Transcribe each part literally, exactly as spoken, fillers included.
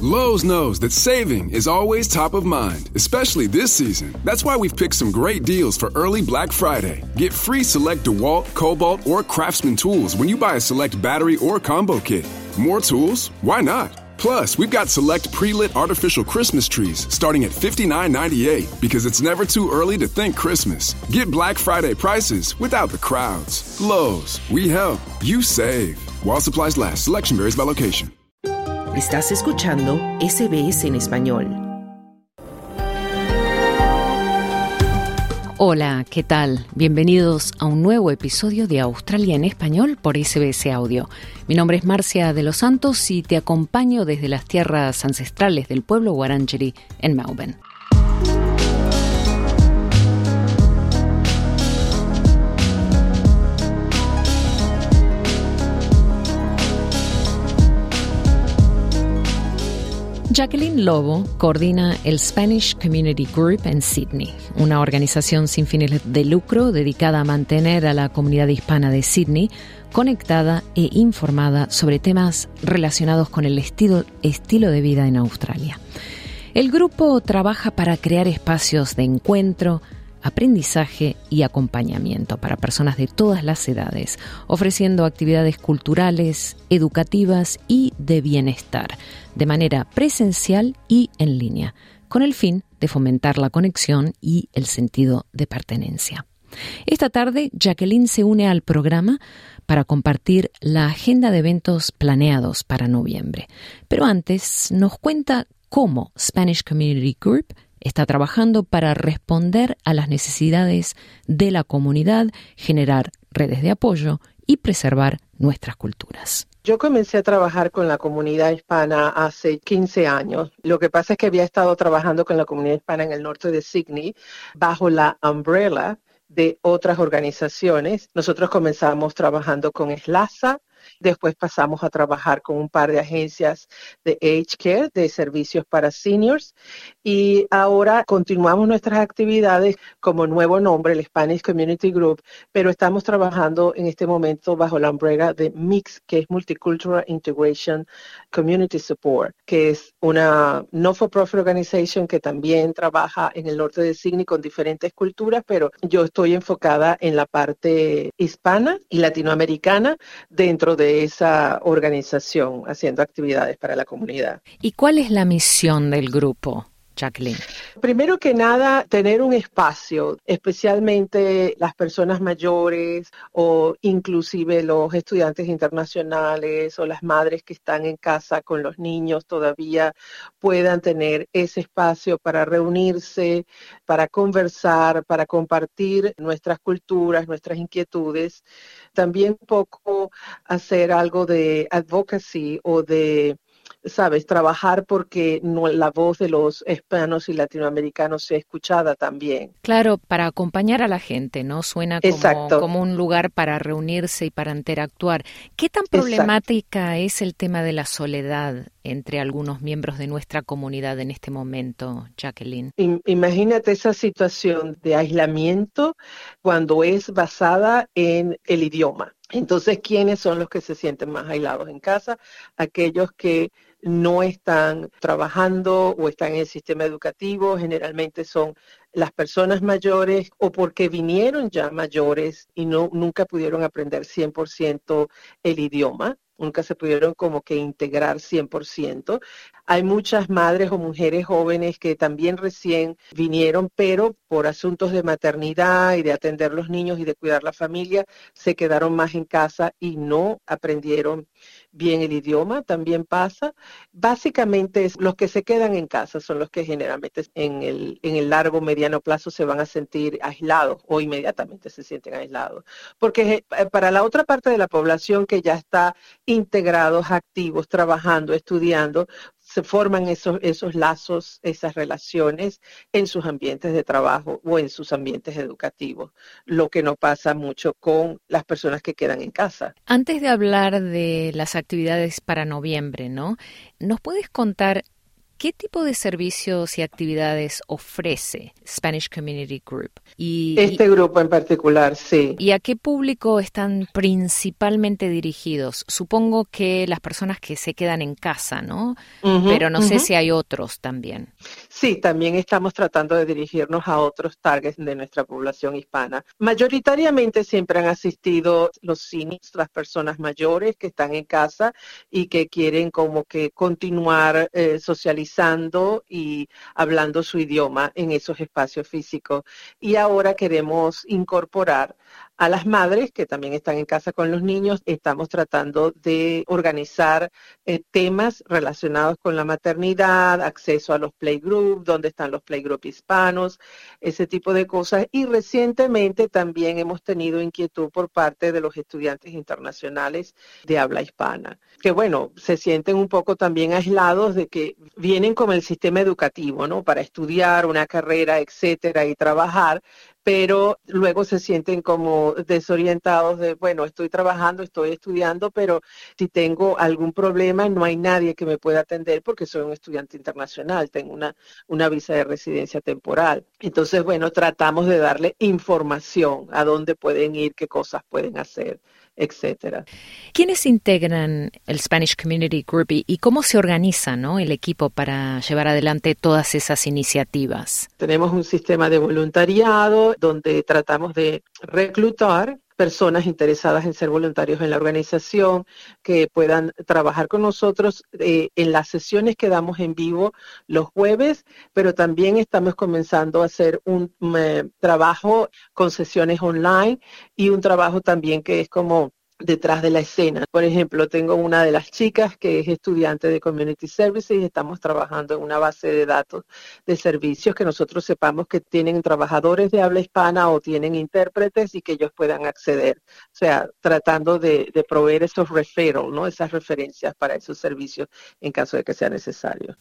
Lowe's knows that saving is always top of mind, especially this season. That's why we've picked some great deals for early Black Friday. Get free select DeWalt, Cobalt, or Craftsman tools when you buy a select battery or combo kit. More tools? Why not? Plus, we've got select pre-lit artificial Christmas trees starting at fifty-nine ninety-eight because it's never too early to think Christmas. Get Black Friday prices without the crowds. Lowe's, we help, you save. While supplies last, selection varies by location. Estás escuchando S B S en español. Hola, ¿qué tal? Bienvenidos a un nuevo episodio de Australia en español por S B S Audio. Mi nombre es Marcia de los Santos y te acompaño desde las tierras ancestrales del pueblo Wurundjeri en Melbourne. Jacqueline Lobo coordina el Spanish Community Group en Sydney, una organización sin fines de lucro dedicada a mantener a la comunidad hispana de Sydney conectada e informada sobre temas relacionados con el estilo, estilo de vida en Australia. El grupo trabaja para crear espacios de encuentro, aprendizaje y acompañamiento para personas de todas las edades, ofreciendo actividades culturales, educativas y de bienestar, de manera presencial y en línea, con el fin de fomentar la conexión y el sentido de pertenencia. Esta tarde, Jacqueline se une al programa para compartir la agenda de eventos planeados para noviembre. Pero antes, nos cuenta cómo Spanish Community Group está trabajando para responder a las necesidades de la comunidad, generar redes de apoyo y preservar nuestras culturas. Yo comencé a trabajar con la comunidad hispana hace quince años. Lo que pasa es que había estado trabajando con la comunidad hispana en el norte de Sydney bajo la umbrella de otras organizaciones. Nosotros comenzamos trabajando con SLASA. Después pasamos a trabajar con un par de agencias de Aged Care, de servicios para seniors, y ahora continuamos nuestras actividades como nuevo nombre, el Spanish Community Group, pero estamos trabajando en este momento bajo la umbrella de MIX, que es Multicultural Integration Community Support, que es una no-for-profit organization que también trabaja en el norte de Sydney con diferentes culturas, pero yo estoy enfocada en la parte hispana y latinoamericana dentro de esa organización, haciendo actividades para la comunidad. ¿Y cuál es la misión del grupo, Jacqueline? Primero que nada, tener un espacio, especialmente las personas mayores o inclusive los estudiantes internacionales o las madres que están en casa con los niños todavía puedan tener ese espacio para reunirse, para conversar, para compartir nuestras culturas, nuestras inquietudes. También un poco hacer algo de advocacy o de sabes, trabajar porque no, la voz de los hispanos y latinoamericanos sea escuchada también. Claro, para acompañar a la gente, ¿no? Suena como, como un lugar para reunirse y para interactuar. ¿Qué tan problemática Exacto. es el tema de la soledad entre algunos miembros de nuestra comunidad en este momento, Jacqueline? Imagínate esa situación de aislamiento cuando es basada en el idioma. Entonces, ¿quiénes son los que se sienten más aislados en casa? Aquellos que no están trabajando o están en el sistema educativo, generalmente son las personas mayores o porque vinieron ya mayores y no nunca pudieron aprender cien por ciento el idioma. Nunca se pudieron como que integrar cien por ciento. Hay muchas madres o mujeres jóvenes que también recién vinieron, pero por asuntos de maternidad y de atender los niños y de cuidar la familia, se quedaron más en casa y no aprendieron bien el idioma, también pasa. Básicamente los que se quedan en casa son los que generalmente en el, en el largo, mediano plazo se van a sentir aislados o inmediatamente se sienten aislados. Porque para la otra parte de la población que ya está integrados, activos, trabajando, estudiando, se forman esos, esos lazos, esas relaciones en sus ambientes de trabajo o en sus ambientes educativos, lo que no pasa mucho con las personas que quedan en casa. Antes de hablar de las actividades para noviembre, ¿no? ¿Nos puedes contar ¿Qué tipo de servicios y actividades ofrece Spanish Community Group? Y, este y, grupo en particular, sí. ¿Y a qué público están principalmente dirigidos? Supongo que las personas que se quedan en casa, ¿no? Uh-huh, Pero no uh-huh. sé si hay otros también. Sí, también estamos tratando de dirigirnos a otros targets de nuestra población hispana. Mayoritariamente siempre han asistido los seniors, las personas mayores que están en casa y que quieren como que continuar eh, socializando y hablando su idioma en esos espacios físicos. Y ahora queremos incorporar a las madres que también están en casa con los niños. Estamos tratando de organizar eh, temas relacionados con la maternidad, acceso a los playgroups, dónde están los playgroups hispanos, ese tipo de cosas. Y recientemente también hemos tenido inquietud por parte de los estudiantes internacionales de habla hispana, que bueno, se sienten un poco también aislados de que vienen con el sistema educativo, ¿no? Para estudiar una carrera, etcétera, y trabajar, pero luego se sienten como desorientados de, bueno, estoy trabajando, estoy estudiando, pero si tengo algún problema no hay nadie que me pueda atender porque soy un estudiante internacional, tengo una, una visa de residencia temporal. Entonces, bueno, tratamos de darle información a dónde pueden ir, qué cosas pueden hacer, etcétera. ¿Quiénes integran el Spanish Community Group y, y cómo se organiza, ¿no? el equipo para llevar adelante todas esas iniciativas? Tenemos un sistema de voluntariado donde tratamos de reclutar personas interesadas en ser voluntarios en la organización, que puedan trabajar con nosotros eh, en las sesiones que damos en vivo los jueves, pero también estamos comenzando a hacer un eh, trabajo con sesiones online y un trabajo también que es como detrás de la escena. Por ejemplo, tengo una de las chicas que es estudiante de Community Services y estamos trabajando en una base de datos de servicios que nosotros sepamos que tienen trabajadores de habla hispana o tienen intérpretes y que ellos puedan acceder. O sea, tratando de, de proveer esos referrals, ¿no? Esas referencias para esos servicios en caso de que sea necesario.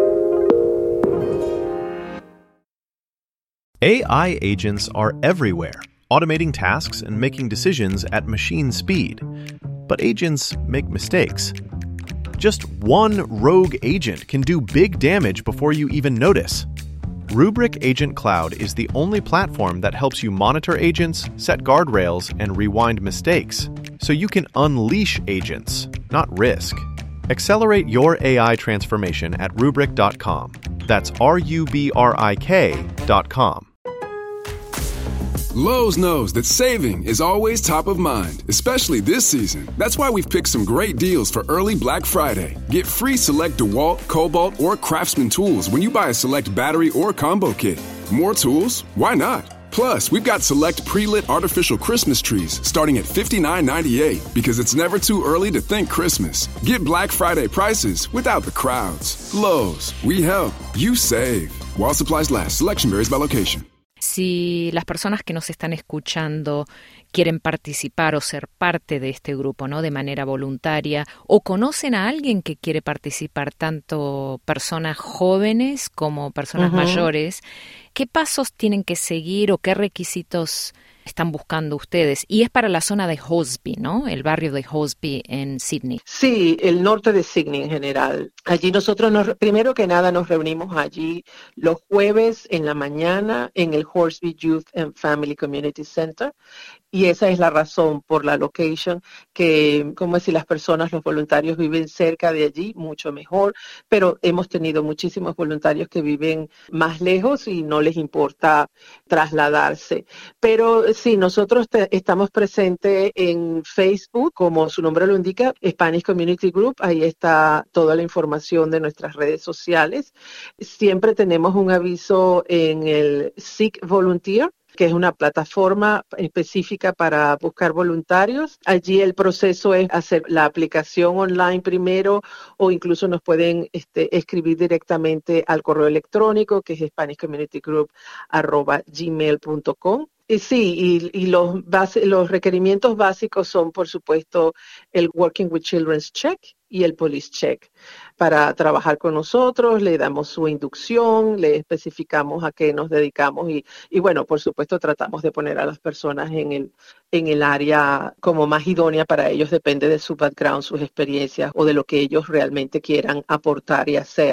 A I agents are everywhere, automating tasks and making decisions at machine speed. But agents make mistakes. Just one rogue agent can do big damage before you even notice. Rubrik Agent Cloud is the only platform that helps you monitor agents, set guardrails, and rewind mistakes, so you can unleash agents, not risk. Accelerate your A I transformation at rubrik dot com. That's R U B R I K dot com. Lowe's knows that saving is always top of mind, especially this season. That's why we've picked some great deals for early Black Friday. Get free select DeWalt, Cobalt, or Craftsman tools when you buy a select battery or combo kit. More tools? Why not? Plus, we've got select pre-lit artificial Christmas trees starting at fifty-nine ninety-eight because it's never too early to think Christmas. Get Black Friday prices without the crowds. Lowe's, we help, you save. While supplies last, selection varies by location. Si las personas que nos están escuchando quieren participar o ser parte de este grupo, ¿no? De manera voluntaria, o conocen a alguien que quiere participar, tanto personas jóvenes como personas uh-huh. mayores, ¿qué pasos tienen que seguir o qué requisitos están buscando ustedes? Y es para la zona de Hosby, ¿no? El barrio de Hosby en Sydney. Sí, el norte de Sydney en general. Allí nosotros, nos, primero que nada, nos reunimos allí los jueves en la mañana en el Hosby Youth and Family Community Center. Y esa es la razón por la location, que como si las personas, los voluntarios viven cerca de allí, mucho mejor, pero hemos tenido muchísimos voluntarios que viven más lejos y no les importa trasladarse. Pero sí, nosotros te, estamos presentes en Facebook, como su nombre lo indica, Spanish Community Group, ahí está toda la información de nuestras redes sociales. Siempre tenemos un aviso en el Seek Volunteer, que es una plataforma específica para buscar voluntarios. Allí el proceso es hacer la aplicación online primero o incluso nos pueden este, escribir directamente al correo electrónico que es spanish community group arroba gmail punto com. Y sí, y, y los, base, los requerimientos básicos son, por supuesto, el Working with Children's Check y el Police Check. Para trabajar con nosotros, le damos su inducción, le especificamos a qué nos dedicamos y, y bueno, por supuesto, tratamos de poner a las personas en el, en el área como más idónea para ellos, depende de su background, sus experiencias o de lo que ellos realmente quieran aportar y hacer.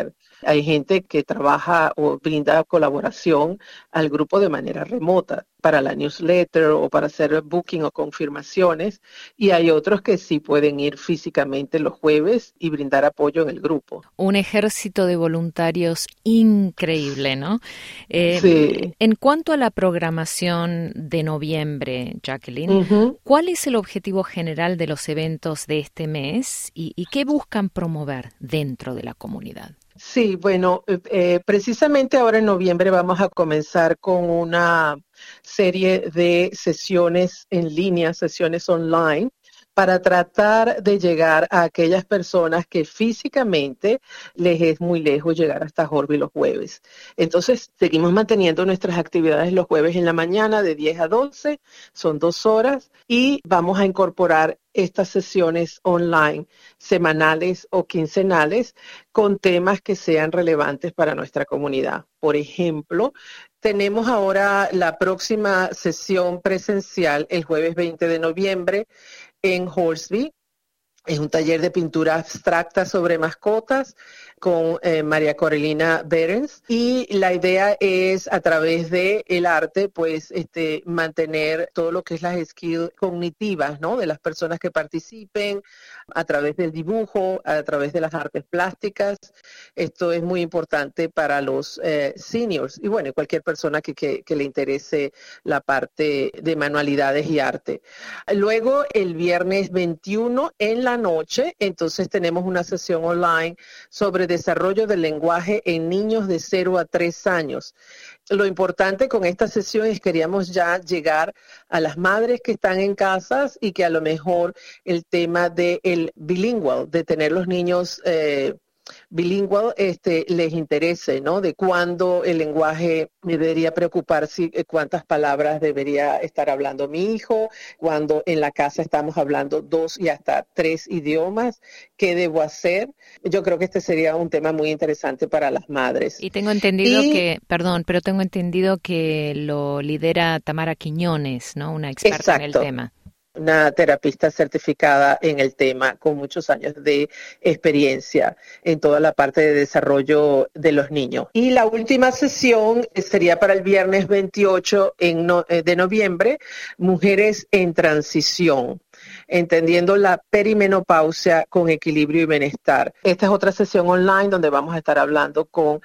Hay gente que trabaja o brinda colaboración al grupo de manera remota para la newsletter o para hacer booking o confirmaciones, y hay otros que sí pueden ir físicamente los jueves y brindar apoyo en el grupo. Un ejército de voluntarios increíble, ¿no? Eh, sí. En cuanto a la programación de noviembre, Jacqueline, Uh-huh. ¿cuál es el objetivo general de los eventos de este mes y, y qué buscan promover dentro de la comunidad? Sí, bueno, eh, precisamente ahora en noviembre vamos a comenzar con una serie de sesiones en línea, sesiones online, para tratar de llegar a aquellas personas que físicamente les es muy lejos llegar hasta Horby los jueves. Entonces, seguimos manteniendo nuestras actividades los jueves en la mañana de diez a doce, son dos horas, y vamos a incorporar estas sesiones online semanales o quincenales con temas que sean relevantes para nuestra comunidad. Por ejemplo, tenemos ahora la próxima sesión presencial el jueves veinte de noviembre en Hornsby. Es un taller de pintura abstracta sobre mascotas con eh, María Corelina Berens, y la idea es a través de el arte pues este mantener todo lo que es las skills cognitivas, ¿no? De las personas que participen a través del dibujo, a través de las artes plásticas. Esto es muy importante para los eh, seniors y bueno, cualquier persona que, que, que le interese la parte de manualidades y arte. Luego el viernes veintiuno en la noche, entonces tenemos una sesión online sobre desarrollo del lenguaje en niños de cero a tres años. Lo importante con esta sesión es que queríamos ya llegar a las madres que están en casas y que a lo mejor el tema del bilingual, de tener los niños eh, bilingüe este, les interese, ¿no? De cuándo el lenguaje debería preocuparse, cuántas palabras debería estar hablando mi hijo, cuando en la casa estamos hablando dos y hasta tres idiomas, ¿qué debo hacer? Yo creo que este sería un tema muy interesante para las madres. Y tengo entendido y, que, perdón, pero tengo entendido que lo lidera Tamara Quiñones, ¿no? Una experta exacto. en el tema. Una terapista certificada en el tema con muchos años de experiencia en toda la parte de desarrollo de los niños. Y la última sesión sería para el viernes veintiocho en no, de noviembre, Mujeres en Transición, entendiendo la perimenopausia con equilibrio y bienestar. Esta es otra sesión online donde vamos a estar hablando con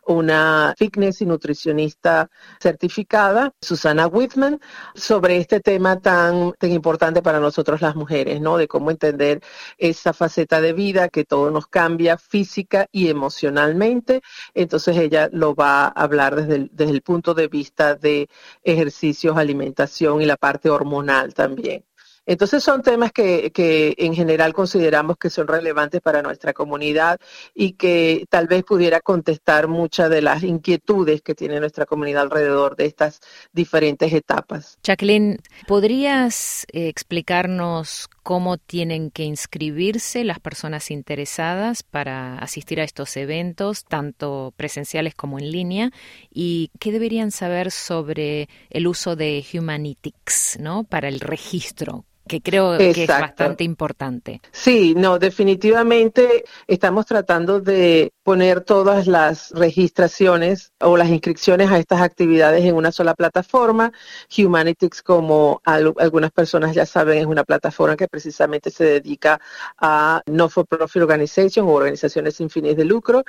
una fitness y nutricionista certificada, Susana Whitman, sobre este tema tan, tan importante para nosotros las mujeres, ¿no? De cómo entender esa faceta de vida que todo nos cambia física y emocionalmente. Entonces ella lo va a hablar desde el, desde el punto de vista de ejercicios, alimentación y la parte hormonal también. Entonces son temas que, que en general consideramos que son relevantes para nuestra comunidad y que tal vez pudiera contestar muchas de las inquietudes que tiene nuestra comunidad alrededor de estas diferentes etapas. Jacqueline, ¿podrías eh, explicarnos cómo tienen que inscribirse las personas interesadas para asistir a estos eventos, tanto presenciales como en línea? ¿Y qué deberían saber sobre el uso de Humanitics, ¿no? Para el registro? Que creo Exacto. que es bastante importante. Sí, no, definitivamente estamos tratando de poner todas las registraciones o las inscripciones a estas actividades en una sola plataforma. Humanitics, como al, algunas personas ya saben, es una plataforma que precisamente se dedica a non-for-profit organizations o organizaciones sin fines de lucro.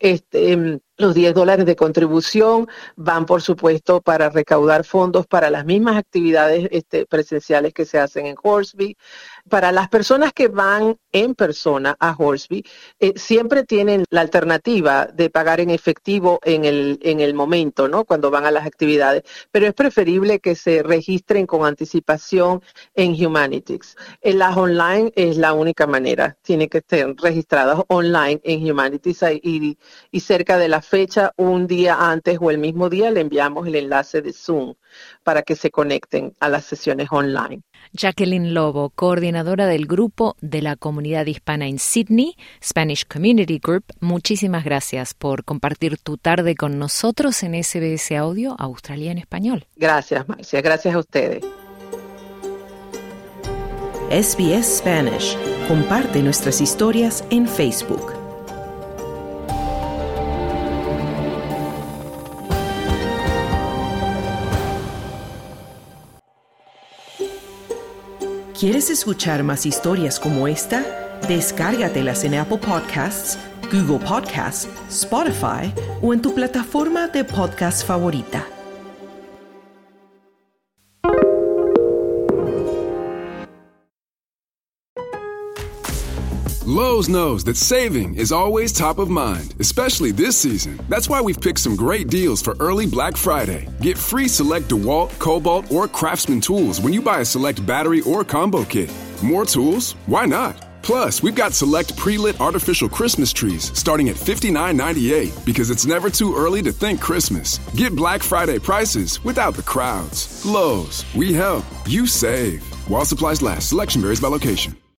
Este, los diez dólares de contribución van, por supuesto, para recaudar fondos para las mismas actividades este, presenciales que se hacen en Hornsby. Para las personas que van en persona a Hornsby, eh, siempre tienen la alternativa de pagar en efectivo en el, en el momento, ¿no? Cuando van a las actividades, pero es preferible que se registren con anticipación en Humanitics. En las online es la única manera, tienen que estar registradas online en Humanitics y, y cerca de la fecha, un día antes o el mismo día, le enviamos el enlace de Zoom para que se conecten a las sesiones online. Jacqueline Lobo, coordinadora del grupo de la comunidad hispana en Sydney, Spanish Community Group, muchísimas gracias por compartir tu tarde con nosotros en S B S Audio Australia en Español. Gracias, Marcia. Gracias a ustedes. S B S Spanish. Comparte nuestras historias en Facebook. ¿Quieres escuchar más historias como esta? Descárgatelas en Apple Podcasts, Google Podcasts, Spotify o en tu plataforma de podcast favorita. Lowe's knows that saving is always top of mind, especially this season. That's why we've picked some great deals for early Black Friday. Get free select DeWalt, Cobalt, or Craftsman tools when you buy a select battery or combo kit. More tools? Why not? Plus, we've got select pre-lit artificial Christmas trees starting at fifty-nine ninety-eight because it's never too early to think Christmas. Get Black Friday prices without the crowds. Lowe's, we help, you save. While supplies last, selection varies by location.